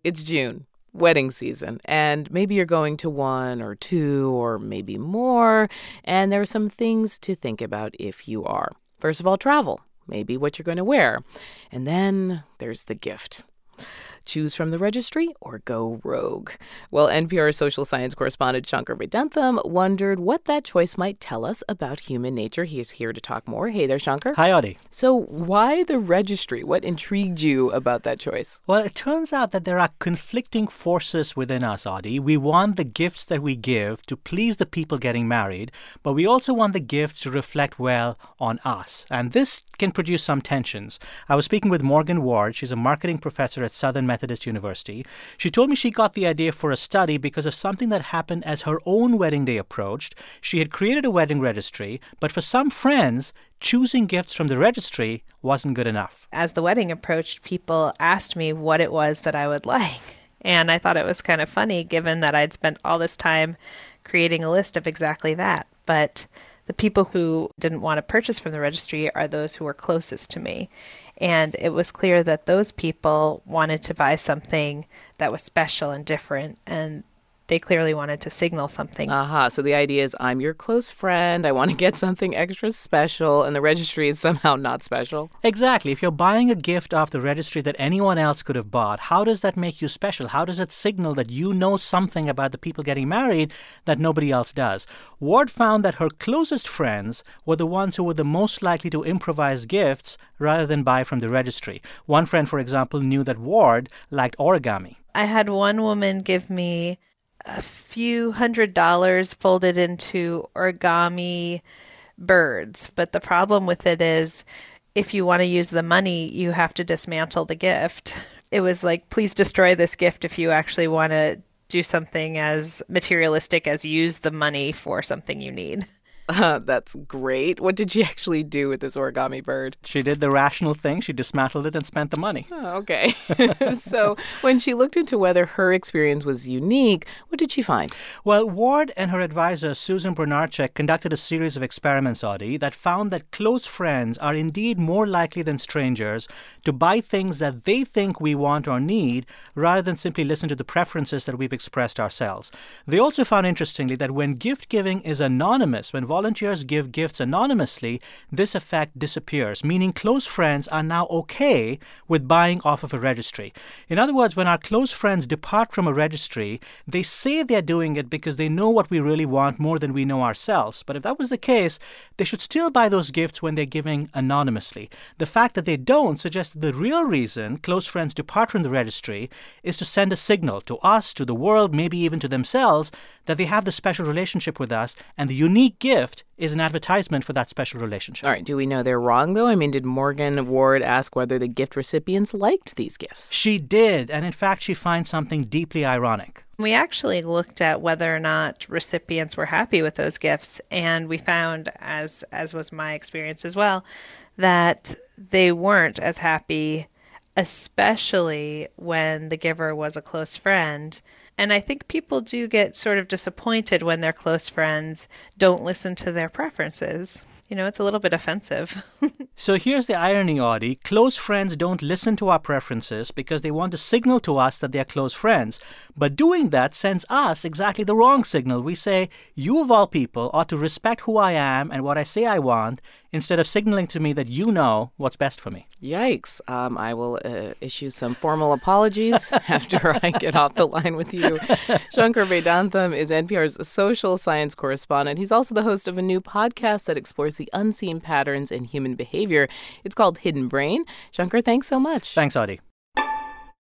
It's June, wedding season, and maybe you're going to one or two or maybe more, and there are some things to think about if you are. First of all, travel, maybe what you're going to wear. And then there's the gift. Choose from the registry or go rogue. Well, NPR social science correspondent Shankar Vedantam wondered what that choice might tell us about human nature. He is here to talk more. Hey there, Shankar. Hi, Audie. So why the registry? What intrigued you about that choice? Well, it turns out that there are conflicting forces within us, Audie. We want the gifts that we give to please the people getting married, but we also want the gifts to reflect well on us. And this can produce some tensions. I was speaking with Morgan Ward. She's a marketing professor at Southern Methodist University. She told me she got the idea for a study because of something that happened as her own wedding day approached. She had created a wedding registry, but for some friends, choosing gifts from the registry wasn't good enough. As the wedding approached, people asked me what it was that I would like. And I thought it was kind of funny, given that I'd spent all this time creating a list of exactly that. But the people who didn't want to purchase from the registry are those who were closest to me. And it was clear that those people wanted to buy something that was special and different, and they clearly wanted to signal something. So the idea is I'm your close friend. I want to get something extra special, and the registry is somehow not special. Exactly. If you're buying a gift off the registry that anyone else could have bought, how does that make you special? How does it signal that you know something about the people getting married that nobody else does? Ward found that her closest friends were the ones who were the most likely to improvise gifts rather than buy from the registry. One friend, for example, knew that Ward liked origami. I had one woman give me a few $100s folded into origami birds. But the problem with it is if you want to use the money, you have to dismantle the gift. It was like, please destroy this gift if you actually want to do something as materialistic as use the money for something you need. That's great. What did she actually do with this origami bird? She did the rational thing. She dismantled it and spent the money. Oh, okay. So when she looked into whether her experience was unique, what did she find? Well, Ward and her advisor, Susan Bernarczyk, conducted a series of experiments, Audie, that found that close friends are indeed more likely than strangers to buy things that they think we want or need rather than simply listen to the preferences that we've expressed ourselves. They also found, interestingly, that when gift giving is anonymous, when volunteers give gifts anonymously, this effect disappears, meaning close friends are now okay with buying off of a registry. In other words, when our close friends depart from a registry, they say they're doing it because they know what we really want more than we know ourselves. But if that was the case, they should still buy those gifts when they're giving anonymously. The fact that they don't suggests that the real reason close friends depart from the registry is to send a signal to us, to the world, maybe even to themselves, that they have the special relationship with us, and the unique gift is an advertisement for that special relationship. All right. Do we know they're wrong, though? I mean, did Morgan Ward ask whether the gift recipients liked these gifts? She did. And in fact, she finds something deeply ironic. We actually looked at whether or not recipients were happy with those gifts. And we found, as was my experience as well, that they weren't as happy, especially when the giver was a close friend. And I think people do get sort of disappointed when their close friends don't listen to their preferences. You know, it's a little bit offensive. So here's the irony, Audie. Close friends don't listen to our preferences because they want to signal to us that they're close friends. But doing that sends us exactly the wrong signal. We say, you of all people ought to respect who I am and what I say I want, instead of signaling to me that you know what's best for me. Yikes. I will issue some formal apologies after I get off the line with you. Shankar Vedantam is NPR's social science correspondent. He's also the host of a new podcast that explores the unseen patterns in human behavior. It's called Hidden Brain. Shankar, thanks so much. Thanks, Audie.